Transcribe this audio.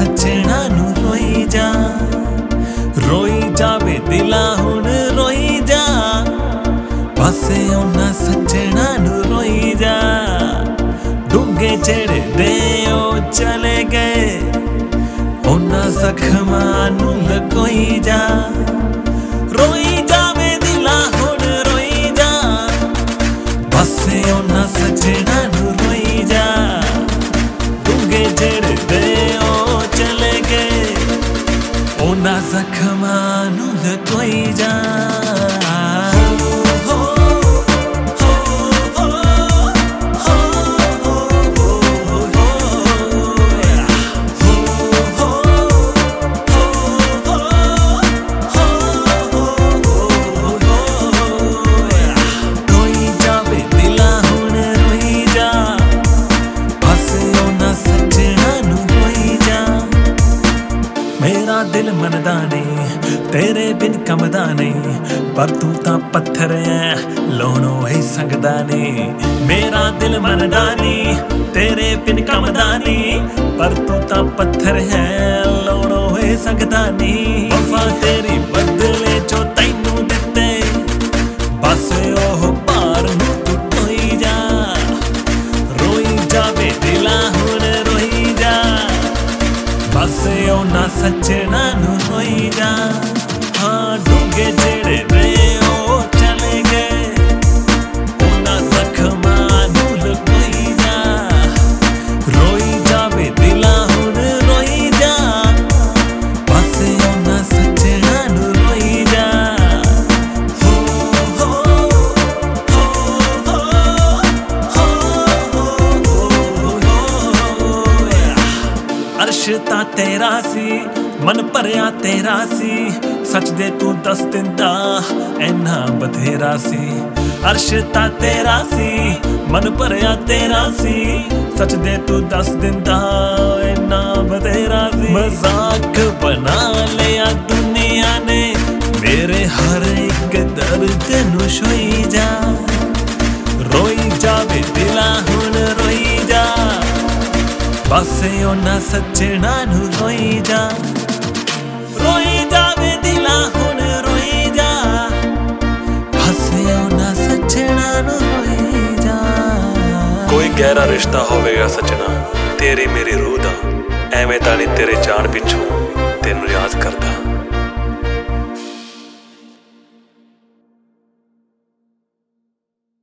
सजना नू रोई जावे दिला हुण रोई जा पासे ओना सजना नू रोई जा डूंगे चढ़दे ओ चले गए ओना जख्मां नू लकोई जा रोई जावे दिला हुण रोई जा पासे ओना सजना नू रोई जा डूंगे चढ़दे ओ चले गए ओना जख्मां नू लकोई जा मेरा दिल मनदा नहीं तेरे बिन कमदा नहीं पर तू तां पत्थर है लोणो ही संगदा नहीं मेरा दिल मनदा नहीं तेरे बिन कमदा नहीं पर तू तां पत्थर है लोणो ही संगदा नहीं वफा तेरी बदले जो तैनू दिते बस ओह पार नू तू ढोई जा रोई जावे दिला हुण रोई जा बस ओना सजना नू रोई जा हाँ डूंगे चढ़दे ओ चले गए ओना जख्मां नू लकोई जा रोई जावे दिला हुण रोई जा बस ओना सजना नू रोई जा हो हो हो हो हो अर्श तां तेरा सी मन भरिया तेरा सी सच दे तू दस दिंदा ऐना बथेरा सी अर्श तां तेरा सी मन भरिया तेरा सी सच दे तू दस दिंदा ऐना बथेरा सी मजाक बना लिया दुनिया ने मेरे हर एक दर्द नू छोई जा रोई जावे दिला हुण रोई जा बस ओना सजना नू रोई जा रोई जावे दिला हुण रोई जा बस ओना सजना नू रोई जा कोई गहरा रिश्ता होवेगा सजना तेरी मेरी रूह दा एवें तां नहीं तेरे जान पिछों तेनू याद करदा।